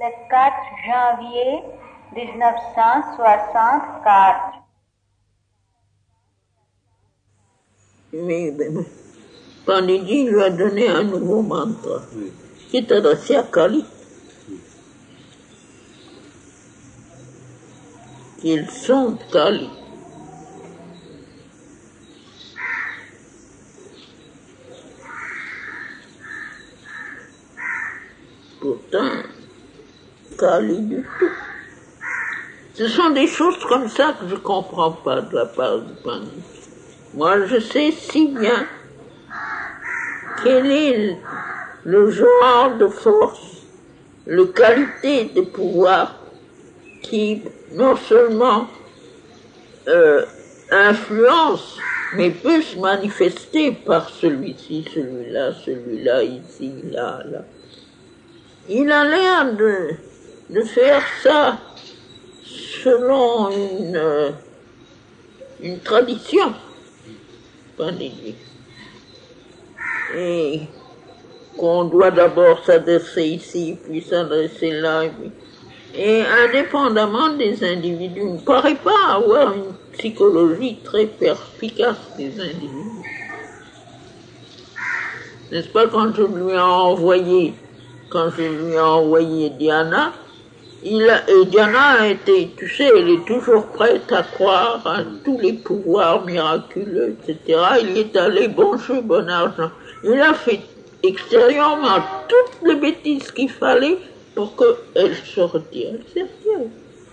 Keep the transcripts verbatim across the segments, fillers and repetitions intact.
le quatre janvier dix-neuf cent soixante-quatre. Mais ben, Pandiji lui a donné un nouveau mantra oui. qui est adressé à Kali. Ils sont Kali. Pourtant, Kali du tout. Ce sont des choses comme ça que je ne comprends pas de la part du Pandit. Moi, je sais si bien quel est le genre de force, la qualité de pouvoir qui non seulement euh, influence, mais peut se manifester par celui-ci, celui-là, celui-là, ici, là, là. Il a l'air de, de faire ça selon une, une tradition, Pandiji. Et qu'on doit d'abord s'adresser ici, puis s'adresser là, et, puis, et indépendamment des individus, il ne paraît pas avoir une psychologie très perspicace des individus. N'est-ce pas, quand je lui ai envoyé Quand je lui ai envoyé Diana, il a, et Diana a été, tu sais, elle est toujours prête à croire à tous les pouvoirs miraculeux, et cetera. Il est allé bon jeu, bon argent. Il a fait extérieurement toutes les bêtises qu'il fallait pour qu'elle se retire. Elle s'est retirée.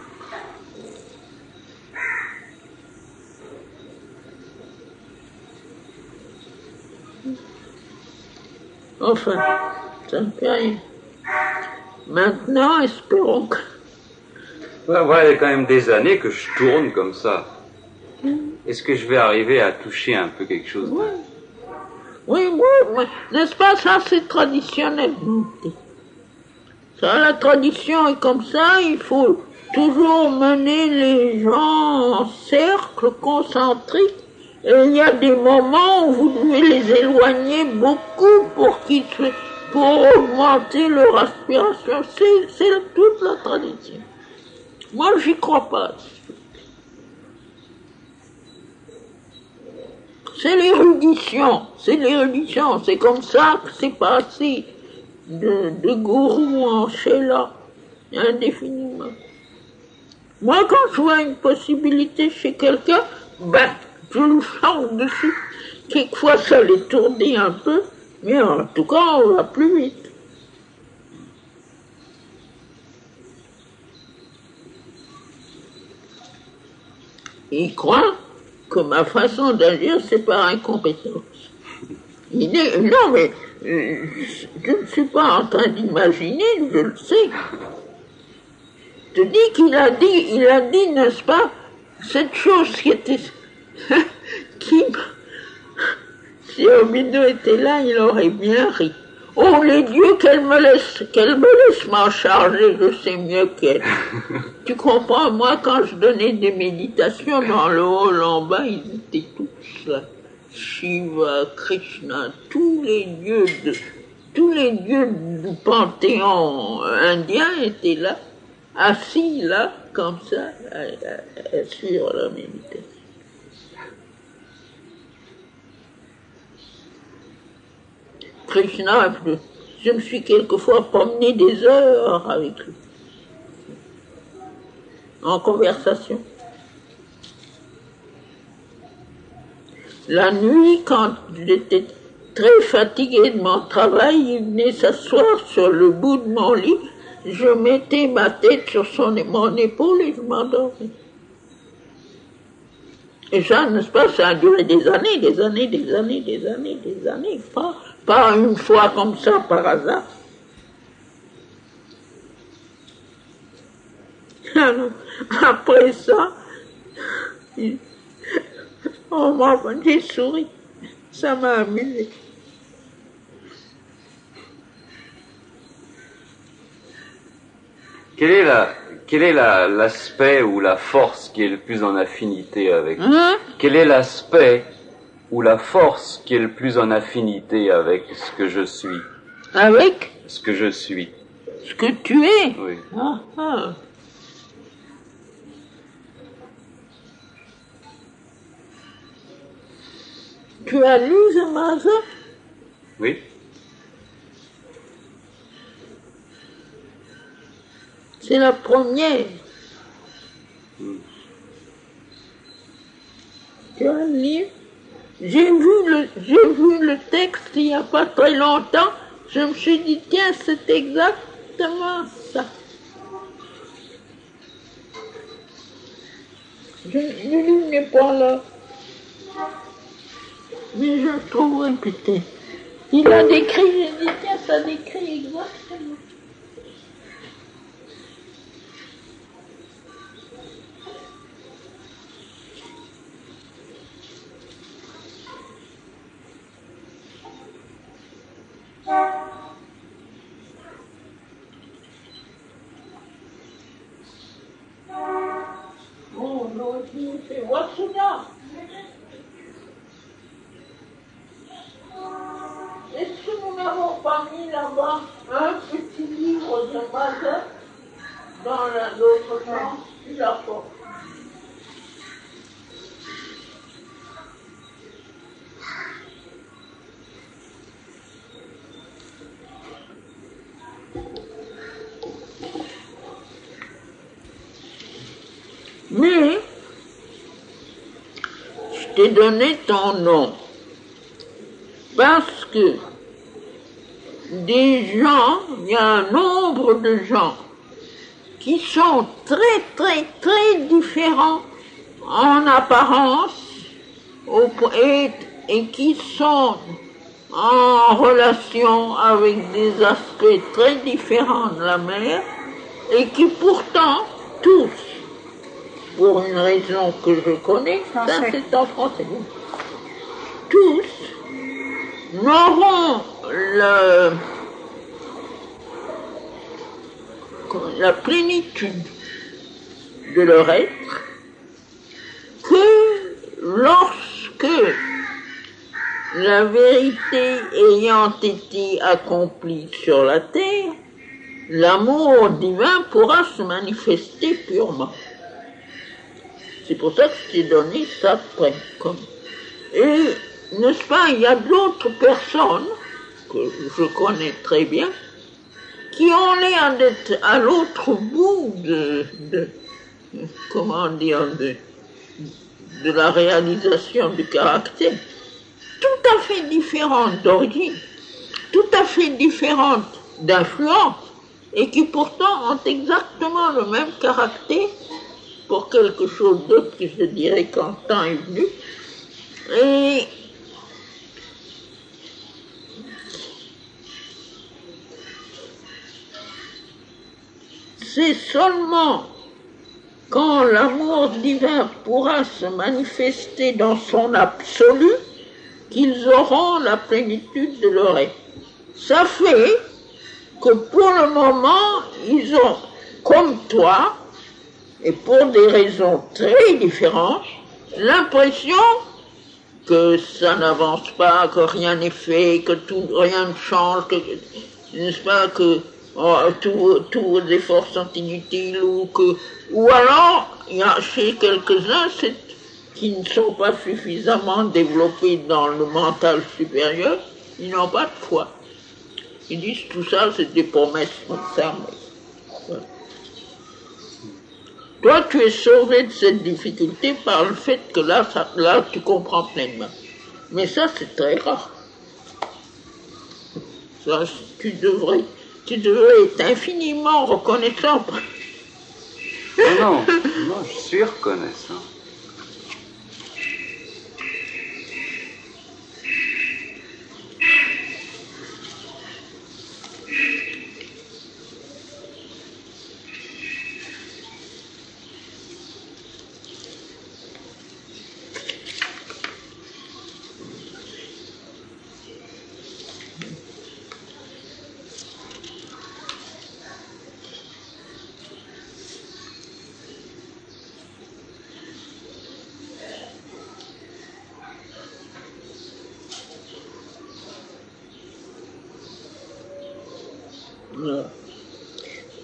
Enfin, ça ne fait rien. Maintenant, espérons que... Ouais, voilà, il y a quand même des années que je tourne comme ça. Mm. Est-ce que je vais arriver à toucher un peu quelque chose? Oui, oui, oui, oui. N'est-ce pas, ça c'est traditionnel. Ça, la tradition est comme ça, il faut toujours mener les gens en cercle concentrique. Et il y a des moments où vous devez les éloigner beaucoup pour qu'ils se... pour augmenter leur aspiration. C'est, c'est toute la tradition. Moi, j'y crois pas. C'est l'érudition, c'est l'érudition. C'est comme ça que c'est passé de, de gourou en Sheila, indéfiniment. Moi, quand je vois une possibilité chez quelqu'un, ben, je le sens dessus. Quelquefois, ça l'étourdit un peu, mais en tout cas, on va plus vite. Il croit que ma façon d'agir, c'est par incompétence. Il dit, non, mais euh, je ne suis pas en train d'imaginer, je le sais. Je te dis qu'il a dit, il a dit, n'est-ce pas, cette chose qui était, qui, si Aurobindo était là, il aurait bien ri. Oh, les dieux, qu'elle me laisse, qu'elle me laisse m'en charger, je sais mieux qu'elle. Tu comprends, moi, quand je donnais des méditations dans le hall en bas, ils étaient tous là. Shiva, Krishna, tous les dieux de, tous les dieux du panthéon indien étaient là, assis là, comme ça, à, à, à suivre la méditation. Krishna, je me suis quelquefois promené des heures avec lui, en conversation. La nuit, quand j'étais très fatigué de mon travail, il venait s'asseoir sur le bout de mon lit, je mettais ma tête sur son, mon épaule et je m'endormais. Et ça, n'est-ce pas, ça a duré des années, des années, des années, des années, des années, pas, pas une fois comme ça, par hasard. Alors, après ça, on m'a j'ai souri, ça m'a amusé. Quelle est la, quel est la, l'aspect ou la force qui est le plus en affinité avec hein? Quel est l'aspect ou la force qui est le plus en affinité avec ce que je suis? Avec? Ce que je suis. Ce que tu es. Oui. Ah, ah. Tu as lu Zamaza? Oui. C'est la première. Mm. Tu as lu? J'ai vu le, j'ai vu le texte il n'y a pas très longtemps. Je me suis dit, tiens, c'est exactement ça. Je, le livre n'est pas là. Mais je le trouverai peut-être. Il a décrit, j'ai dit, tiens, ça décrit exactement. Bon, non, c'est Wasuna. Est-ce que nous n'avons pas mis là-bas un petit livre de Mazin dans la- l'autre chambre? Tu l'as pas. Mais, je t'ai donné ton nom parce que des gens, il y a un nombre de gens qui sont très très très différents en apparence au po- et, et qui sont en relation avec des aspects très différents de la mer et qui pourtant tous, pour une raison que je connais, ça c'est en français, tous n'auront le, la plénitude de leur être que lorsque la vérité ayant été accomplie sur la terre, l'amour divin pourra se manifester purement. C'est pour ça que je t'ai donné ça près. Comme. Et, n'est-ce pas, il y a d'autres personnes que je connais très bien qui ont l'air d'être à l'autre bout de, de comment dire, de, de la réalisation du caractère, tout à fait différentes d'origine, tout à fait différentes d'influence, et qui pourtant ont exactement le même caractère pour quelque chose d'autre que je dirais quand le temps est venu. Et c'est seulement quand l'amour divin pourra se manifester dans son absolu qu'ils auront la plénitude de leur être. Ça fait que pour le moment, ils ont, comme toi, et pour des raisons très différentes, l'impression que ça n'avance pas, que rien n'est fait, que tout, rien ne change, que, n'est-ce pas, que oh, tous vos efforts sont inutiles, ou que, ou alors, il y a chez quelques-uns c'est, qui ne sont pas suffisamment développés dans le mental supérieur, ils n'ont pas de foi. Ils disent tout ça, c'est des promesses fermées. Voilà. Toi, tu es sauvé de cette difficulté par le fait que là, ça, là tu comprends pleinement. Mais ça, c'est très rare. Ça, tu devrais, tu devrais être infiniment reconnaissant. Non, non, je suis reconnaissant.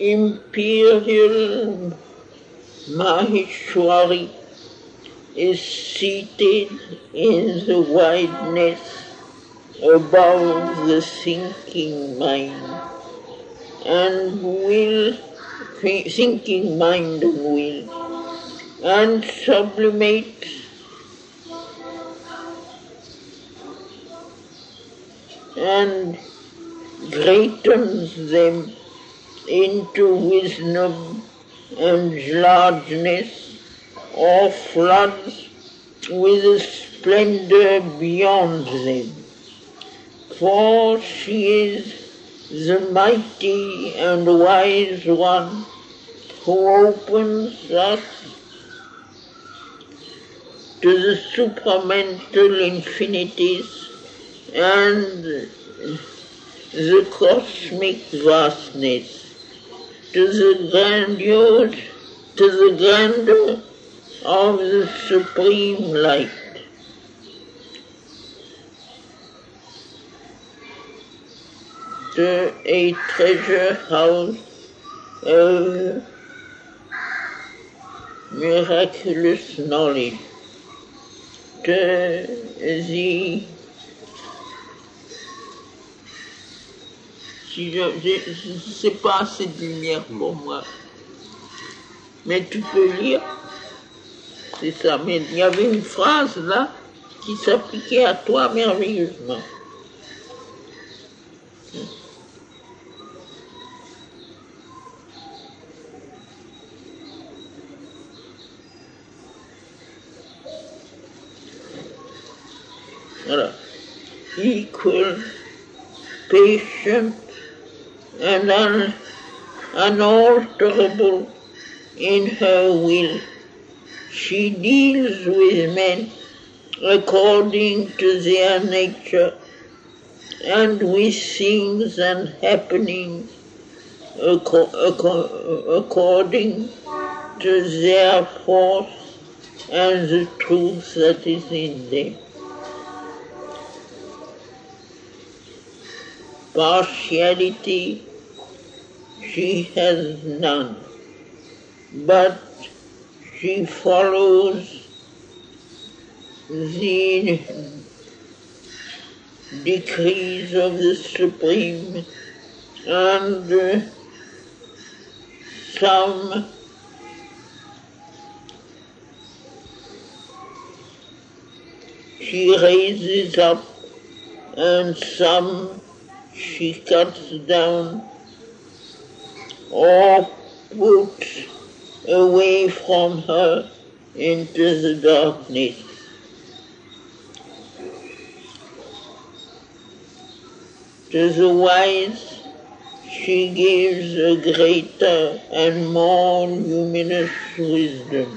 imperial Maheshwari is seated in the wideness above the thinking mind and will, thinking mind and will, and sublimates and greatens them into wisdom and largeness, or floods with a splendor beyond them. For she is the mighty and wise one who opens us to the supramental infinities and the cosmic vastness, to the grandiose, to the grandeur of the supreme light. To a treasure house of miraculous knowledge, to the Si je, je, c'est pas assez de lumière pour moi. Mais tu peux lire. C'est ça. Mais il y avait une phrase là qui s'appliquait à toi merveilleusement. Voilà. Equal, patient, and un, unalterable in her will. She deals with men according to their nature and with things and happenings according to their force and the truth that is in them. Partiality she has none, but she follows the decrees of the Supreme, and uh, some she raises up and some she cuts down or puts away from her into the darkness. To the wise she gives a greater and more luminous wisdom.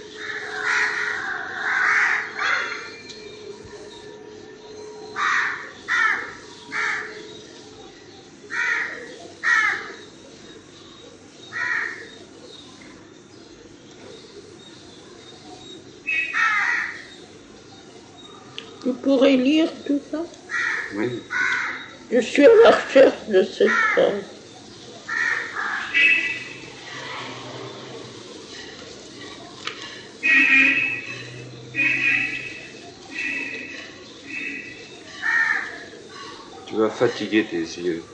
Tu pourrais lire tout ça? Oui. Je suis à la recherche de cette phrase. Tu vas fatiguer tes yeux.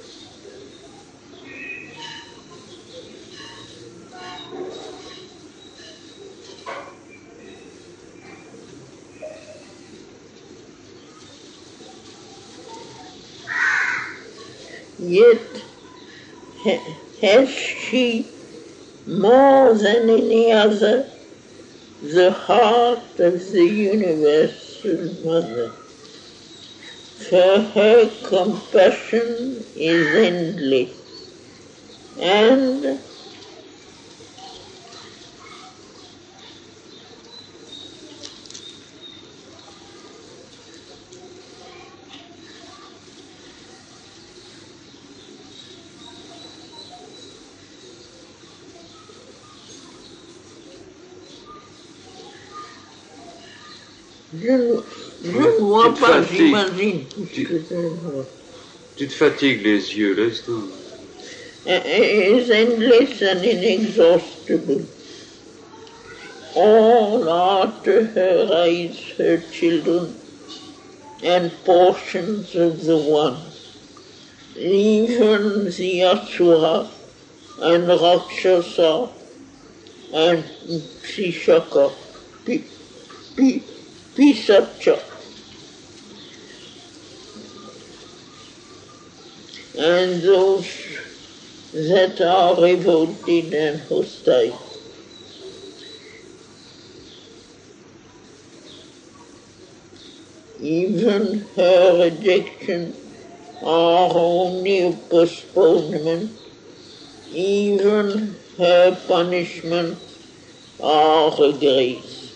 Yet has she, more than any other, the heart of the universal mother. For her compassion is endless, and Je ne vois pas, j'imagine tout ce que ça voit. Tu te fatigues les yeux, laisse-toi. is endless and inexhaustible. All after her eyes her children and portions of the one, even the Asura and Rakshasa and Pishaka, Pisacha, and those that are revolted and hostile. Even her rejection are only a postponement, even her punishment are a grace.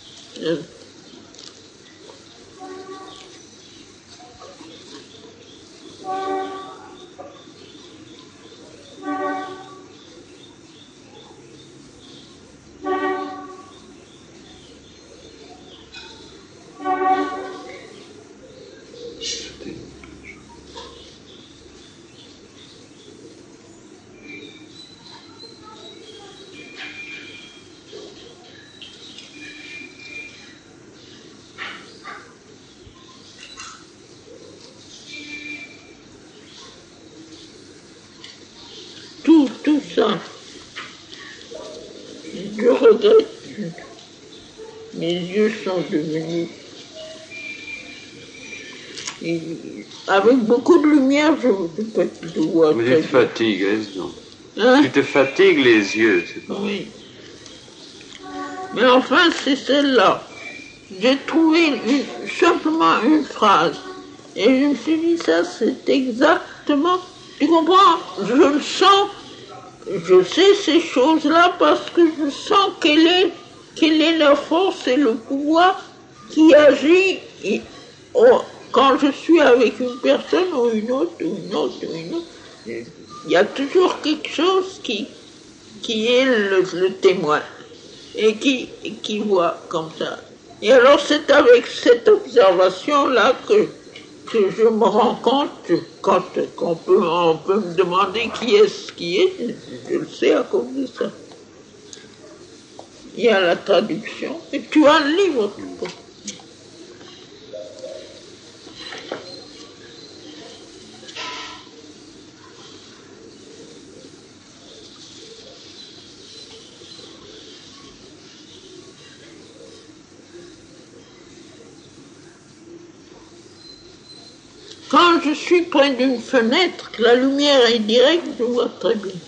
Tout, tout ça, je regrette. Mes yeux sont devenus... Et avec beaucoup de lumière, je ne peux pas te voir. Mais tu te fatigues, laisse donc. Hein? Tu te fatigues les yeux, c'est pas... Oui. Mais enfin, c'est celle-là. J'ai trouvé une, simplement une phrase. Et je me suis dit, ça, c'est exactement... Tu comprends? Je le sens. Je sais ces choses-là parce que je sens quelle est, quelle est la force et le pouvoir qui agit et, oh, quand je suis avec une personne ou une autre, ou une autre, ou une autre. Il y a toujours quelque chose qui, qui est le, le témoin et qui, qui voit comme ça. Et alors c'est avec cette observation-là que, que je me rends compte, quand on peut, on peut me demander qui est-ce qui est, je, je le sais à cause de ça. Il y a la traduction, et tu as le livre. Quand je suis près d'une fenêtre, la lumière est directe, je vois très bien.